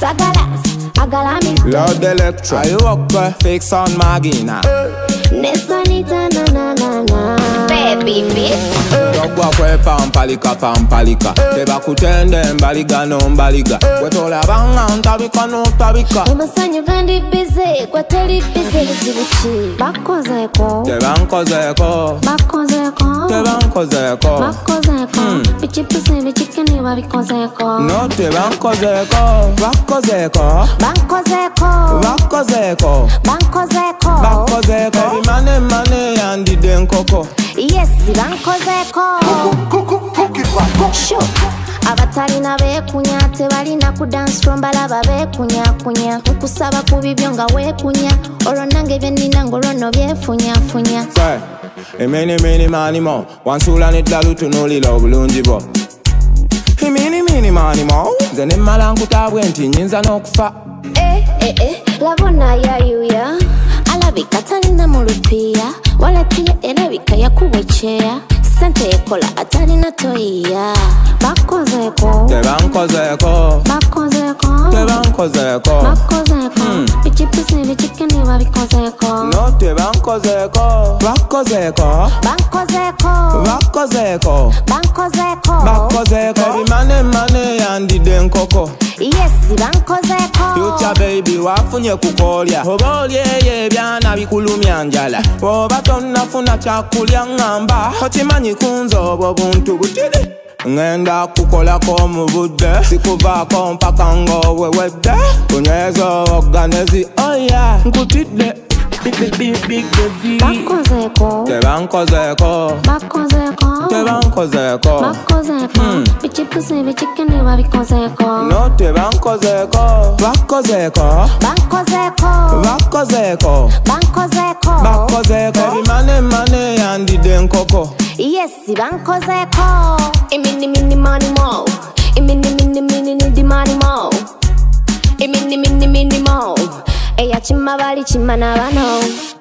Sagalas, agalami. Lord Electro, are you up? Fix on Magina. Nesanita na na na na. Baby bitch. Dogwa kwe pampalika. Teba kutende mbaliga no mbaliga. Wetola banga ntabika no tabika. Emasanyu gandi busy, kwa teli busy zibuchi. Bakozeko. Teba nkozeko. Bakozeko. Teba nkozeko. Bakozeko. Bichi puse bichi kani babikozeko. No teba nkozeko. Bakozeko. Bankozeko. Bakozeko. Bankozeko. Bakozeko. Every money and the den coco. Yes, bankozeko. Sure. Abatalina bekunya tebalina ku dance floor balaba bekunya nkusaba kubibyo nga wekunya olwo nange byenina ngolono byefunya Say, mini mani mo wansula neddalu tunulira obulungi bwo mini mani mo nze ne mmala nkutabwe nti nyinza n'okufa labona yayuya alabika talina mu lupiya walatiya erabika yakuwecheya sente ekola atalina toyiya bakozeko tebankozeko bichipisi bichikeni babikozeko no tebankozeko bakozeko every money and the den coco. Yes, bankozeko. Future baby wafunye kukolya oba olyeye ebyana bikulumya njala oba tonnafuna kyakulya ngamba okimanyi kunza obwo buntu butiri ngenda kukolako mu budde sikuvaako mpaka ng'owewedde kunyweza oganezi oya nkutidde big bakozeko tebankozeko bichipisi bichikeni babikozeko no tebankozeko bakozeko every money and the den coco. Yes, bankozeko imini money mo imini di money mo imini mo eya chimma bali chimma na bano